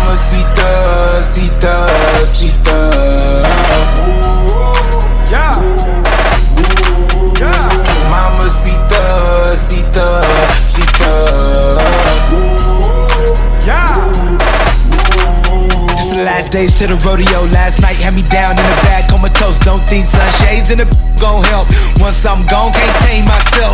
Mamacita, cita, cita. Yeah. Yeah. Mamacita, cita, cita. Yeah. Just the last days to the rodeo. Last night had me down in the bag, comatose. Don't think sunshades in the gon' help. Once I'm gone, can't tame myself.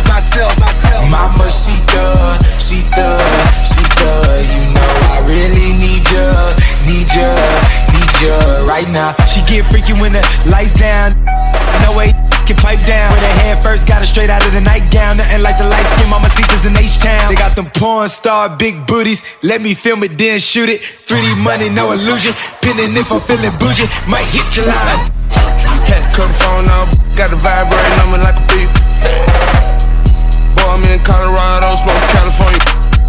Mamacita, cita, cita. You know I really need ya right now. She get freaky when the lights down. No way can pipe down. With her hair first, got her straight out of the nightgown. Nothing like the light skin Mamacitas in H-Town. They got them porn star big booties. Let me film it, then shoot it. 3D money, no illusion. Pinning if I'm feeling bougie, might hit your line. Had to cut the phone off, got the vibrating on me like a beep. Boy, I'm in Colorado, smoking California.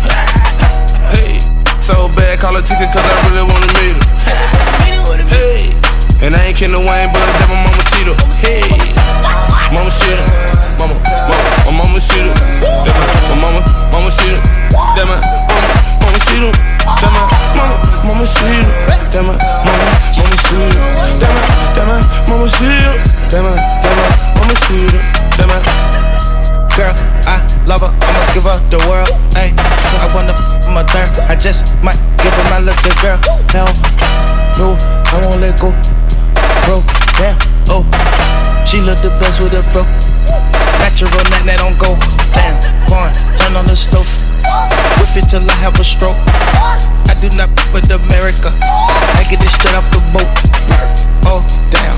Hey, so bad, call a ticket cause I really wanna meet her. Hey, and I ain't kidding the Wayne, but that my mama see her. Hey, mama see her, my mama see her. My mama see her. That my mama see her. That my mama see her. That my mama see her. That my mama see her. That my mama see her. That my girl, I love her, I'ma give her the world. Ayy, I wanna my third. I just might give her my little girl. Hell, no, I won't let go. Bro, damn, oh, she look the best with her fro. Natural, that don't go. Damn, corn, turn on the stove. Whip it till I have a stroke. I do not with America. I get it straight off the boat. Oh, damn.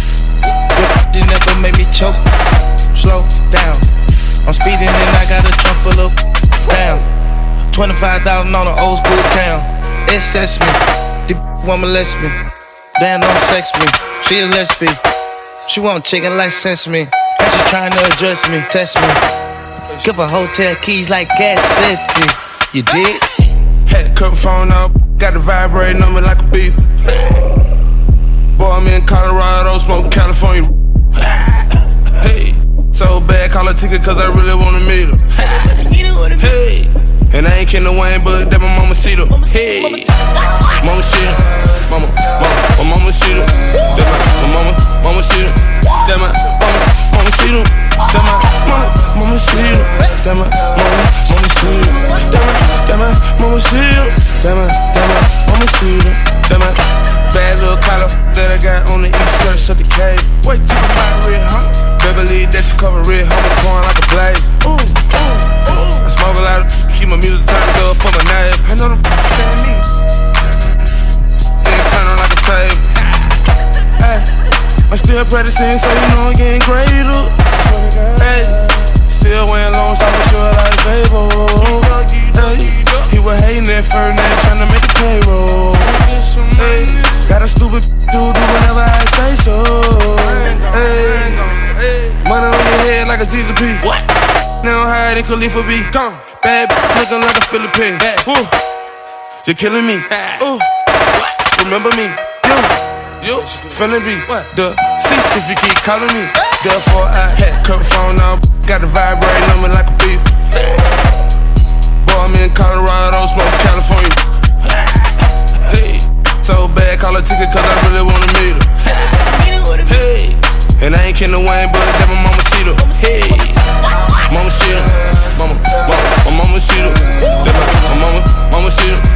You never made me choke. Slow down. I'm speeding and I got a trunk full of down. 25,000 on an old school town. It sets me. The want molest me. Damn, don't sex me. She a lesbian. She want chicken like sesame. And she trying to address me, test me. Give her hotel keys like Gas City. You did? had to cut the phone off, got the vibrating on me like a beep. Boy, I'm in Colorado, smoking California. Hey, so bad, call a ticket cause I really wanna meet her. Hey, and I ain't kidding the Wayne, but that my mama see her. Hey, mama see her, my mama see her. That my mama see her. That my mama see her. That my mama see her. That my mama see her. That my mama see her. That my mama see her. That my bad little collar that I got on the east skirts of the cave. Wait till my red, huh? Beverly, that she cover red, homie, pouring like a blaze. I smoke a lot of keep my music turned up for my name. I know them stand me. Then turn on like a tape. Hey, I'm still practicing, so you know I'm getting greater. Hey, still wearing long socks, but sure like Fable. Hey, he was hating at first, now trying to make the payroll. Hey, got a stupid dude do whatever I say so. Hey, money on your head like a Jesus P. What? Now hide in Khalifa B. Gone. Bad looking like a Philippine. Ooh, you're killing me. Ooh, remember me? You feeling me? The cease if you keep calling me. Therefore I had cut the phone off, got the vibrating on me like a beep. Boy, I'm in Colorado, smoking California. Hey, so bad, call a ticket cause I really wanna meet her. Hey, and I ain't kidding the Wayne, but that my mama see her. Hey, mama see her. My mama see her. That my mama see her.